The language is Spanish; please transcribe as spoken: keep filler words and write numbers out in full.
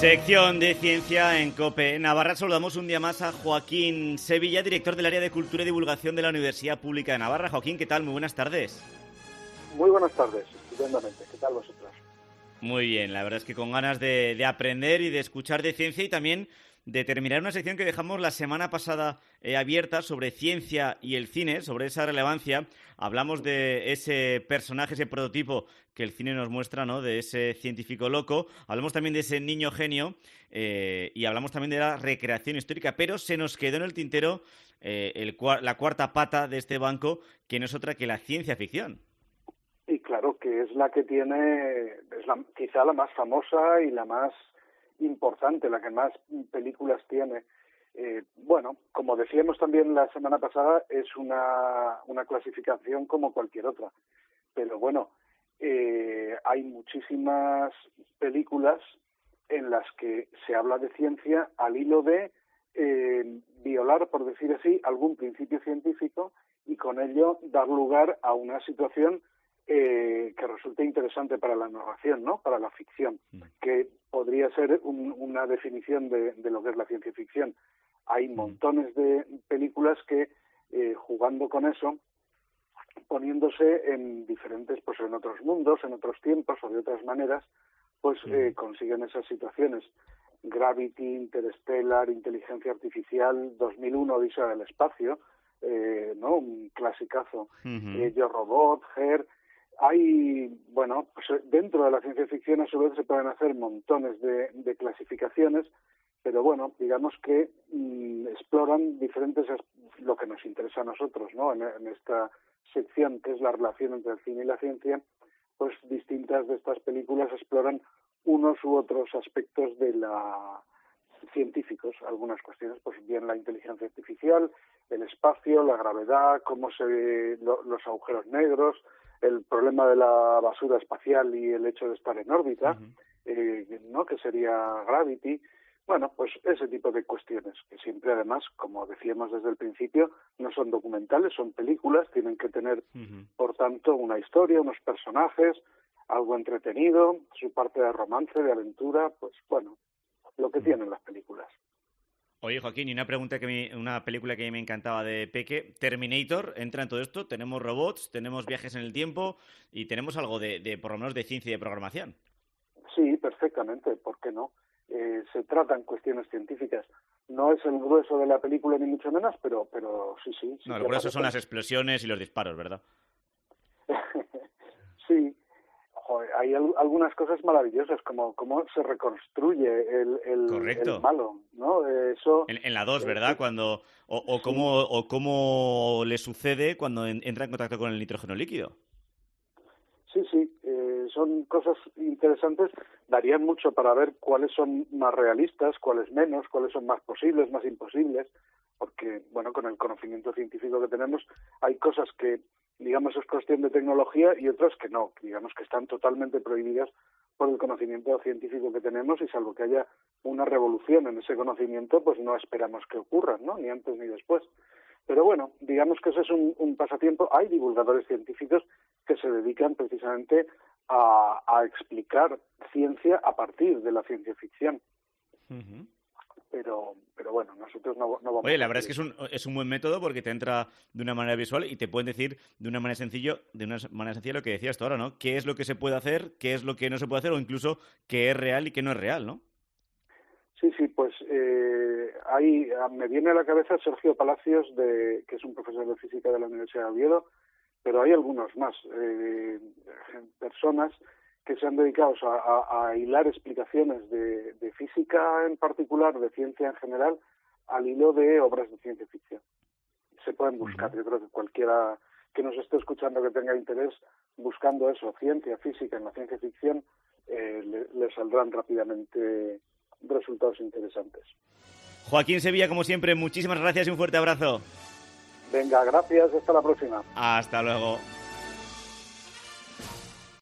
Sección de Ciencia en COPE Navarra. Saludamos un día más a Joaquín Sevilla, director del área de Cultura y Divulgación de la Universidad Pública de Navarra. Joaquín, ¿qué tal? Muy buenas tardes. Muy buenas tardes, estupendamente. ¿Qué tal vosotros? Muy bien, la verdad es que con ganas de, de aprender y de escuchar de ciencia y también de terminar una sección que dejamos la semana pasada eh, abierta sobre ciencia y el cine, sobre esa relevancia. Hablamos de ese personaje, ese prototipo que el cine nos muestra, ¿no? De ese científico loco. Hablamos también de ese niño genio eh, y hablamos también de la recreación histórica, pero se nos quedó en el tintero eh, el, la cuarta pata de este banco, que no es otra que la ciencia ficción. Y claro, que es la que tiene, es la, quizá la más famosa y la más importante, la que más películas tiene. Eh, bueno, como decíamos también la semana pasada, es una, una clasificación como cualquier otra. Pero bueno, eh, hay muchísimas películas en las que se habla de ciencia al hilo de eh, violar, por decir así, algún principio científico y con ello dar lugar a una situación Eh, que resulte interesante para la narración, ¿no? Para la ficción, que podría ser un, una definición de, de lo que es la ciencia ficción. Hay montones de películas que, eh, jugando con eso, poniéndose en diferentes, pues en otros mundos, en otros tiempos o de otras maneras, pues eh, consiguen esas situaciones. Gravity, Interstellar, Inteligencia Artificial, dos mil uno, Odisea del Espacio, eh, ¿no? Un clasicazo. Uh-huh. eh, Yo Robot, Her. Hay, bueno, pues dentro de la ciencia ficción a su vez se pueden hacer montones de, de clasificaciones, pero bueno, digamos que mmm, exploran diferentes, lo que nos interesa a nosotros, ¿no? En, en esta sección que es la relación entre el cine y la ciencia, pues distintas de estas películas exploran unos u otros aspectos de la científicos, algunas cuestiones, pues bien la inteligencia artificial, el espacio, la gravedad, cómo se lo, los agujeros negros, el problema de la basura espacial y el hecho de estar en órbita, uh-huh. eh, ¿no? Que sería Gravity. Bueno, pues ese tipo de cuestiones, que siempre además, como decíamos desde el principio, no son documentales, son películas, tienen que tener, uh-huh. por tanto, una historia, unos personajes, algo entretenido, su parte de romance, de aventura, pues bueno, lo que uh-huh. tienen las películas. Oye, Joaquín, y una pregunta que me, una película que a mí me encantaba de peque, Terminator, entra en todo esto, tenemos robots, tenemos viajes en el tiempo y tenemos algo de, de por lo menos de ciencia y de programación. Sí, perfectamente, ¿por qué no? Eh, se tratan cuestiones científicas. No es el grueso de la película ni mucho menos, pero, pero sí, sí. sí no, el grueso son las explosiones y los disparos, ¿verdad? Sí. Joder, hay al- algunas cosas maravillosas, como cómo se reconstruye el, el, el malo, ¿no? Eso. En, en la dos, ¿verdad? Eh, cuando o, o sí. cómo o cómo le sucede cuando en, entra en contacto con el nitrógeno líquido. Sí, sí, eh, son cosas interesantes. Darían mucho para ver cuáles son más realistas, cuáles menos, cuáles son más posibles, más imposibles, porque, bueno, con el conocimiento científico que tenemos, hay cosas que, digamos, es cuestión de tecnología y otras que no, digamos que están totalmente prohibidas por el conocimiento científico que tenemos y salvo que haya una revolución en ese conocimiento, pues no esperamos que ocurra, ¿no? Ni antes ni después. Pero bueno, digamos que ese es un, un pasatiempo. Hay divulgadores científicos que se dedican precisamente a, a explicar ciencia a partir de la ciencia ficción. Uh-huh. Pero, pero bueno, nosotros no, no vamos Oye, la a verdad es que es un, es un buen método porque te entra de una manera visual y te pueden decir de una manera sencillo, de una manera sencilla lo que decías tú ahora, ¿no? ¿Qué es lo que se puede hacer, qué es lo que no se puede hacer o incluso qué es real y qué no es real, ¿no? Sí, sí, pues eh, ahí me viene a la cabeza Sergio Palacios, de, que es un profesor de física de la Universidad de Oviedo, pero hay algunos más, eh, personas que se han dedicado a, a, a hilar explicaciones de, de física en particular, de ciencia en general, al hilo de obras de ciencia ficción. Se pueden buscar, uh-huh. Yo creo que cualquiera que nos esté escuchando que tenga interés buscando eso, ciencia, física en la ciencia ficción, eh, le, le saldrán rápidamente resultados interesantes. Joaquín Sevilla, como siempre, muchísimas gracias y un fuerte abrazo. Venga, gracias, hasta la próxima. Hasta luego.